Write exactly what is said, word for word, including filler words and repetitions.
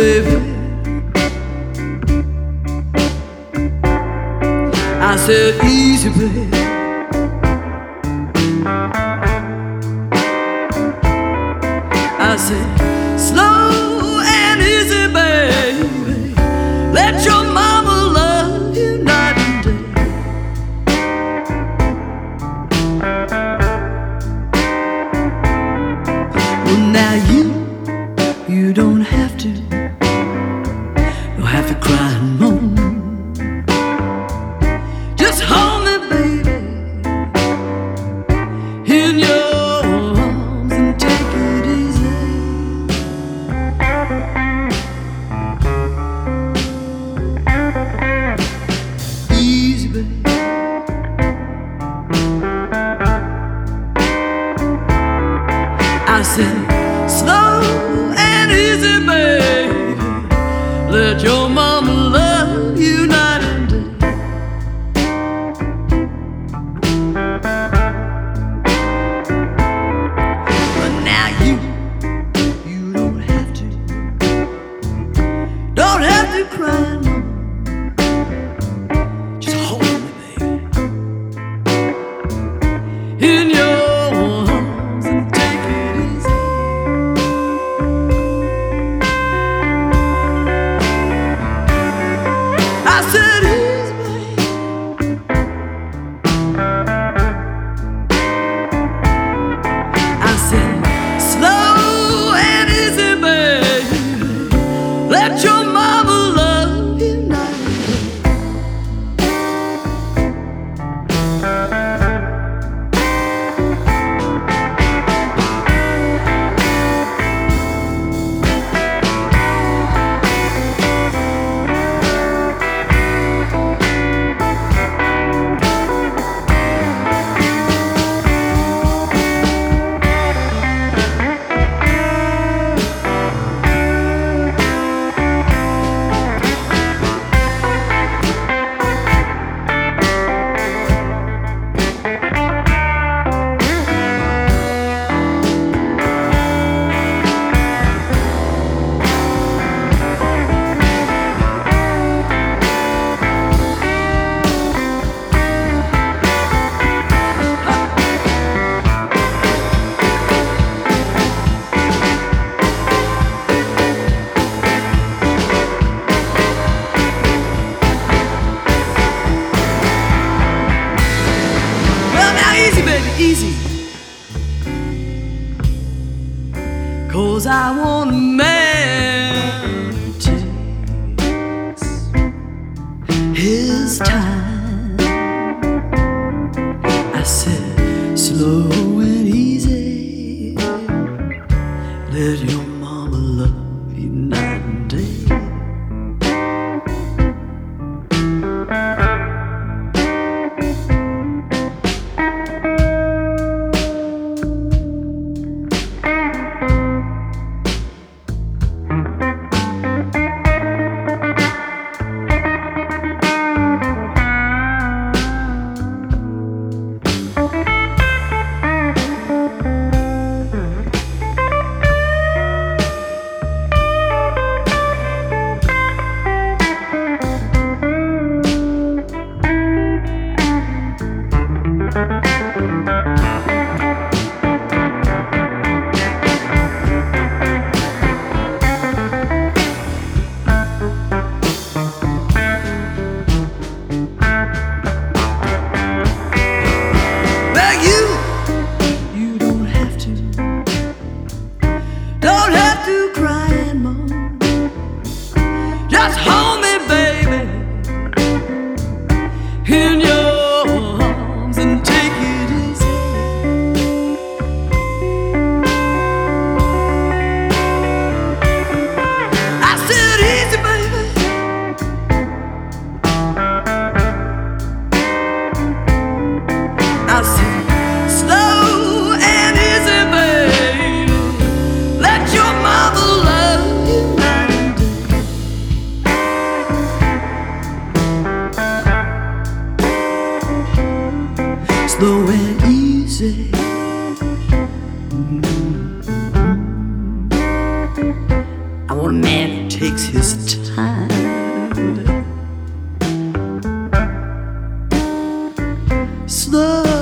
baby. I said, easy, baby. I said, slow and easy, baby. Let your mama love you night and day. Well, now you, you don't have to, don't have to cry and moan. Just hold me, baby, in your arms and take it easy. Easy, baby. I said, slow and easy, baby. Let your mama love you night and day. But now you, you don't have to, don't have to cry no. Just hold me, baby, in your arms and take it easy. I said, easy, baby. I said, slow and easy, baby. Let your mama love you night and day. Well, now easy, baby, easy. 'Cause I want a man who takes his time. I said, slow and easy. Let your mama love you night and day. Well, you, you don't have to, don't have to cry and moan. Just hold me, baby, in your arms and take it easy. I said, easy, baby. I said, slow and easy, baby. Let your mother love you night and day. Slow and easy. Mm-hmm. I want a man to takes his time. Slow